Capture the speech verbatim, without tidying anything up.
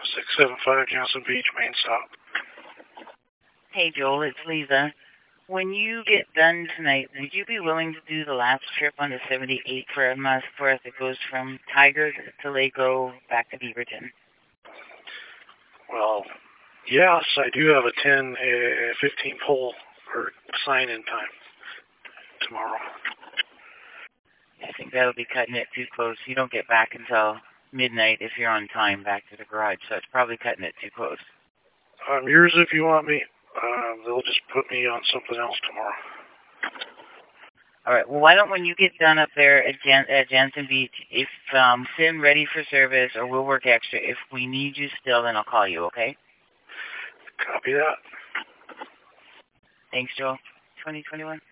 six seven five Johnson Beach, main stop. Hey, Joel, it's Lisa. When you get done tonight, would you be willing to do the last trip on the seventy-eight for us, for us that goes from Tigard to Lako back to Beaverton? Well, yes, I do have a ten, uh, fifteen pole or sign-in time tomorrow. I think that'll be cutting it too close. You don't get back until midnight if you're on time back to the garage, so it's probably cutting it too close. I'm yours if you want me. Uh, they'll just put me on something else tomorrow. All right. Well, why don't when you get done up there at, Jan- at Jansen Beach, if um, Sim ready for service or we'll work extra, if we need you still, then I'll call you, okay? Copy that. Thanks, Joel. twenty twenty-one.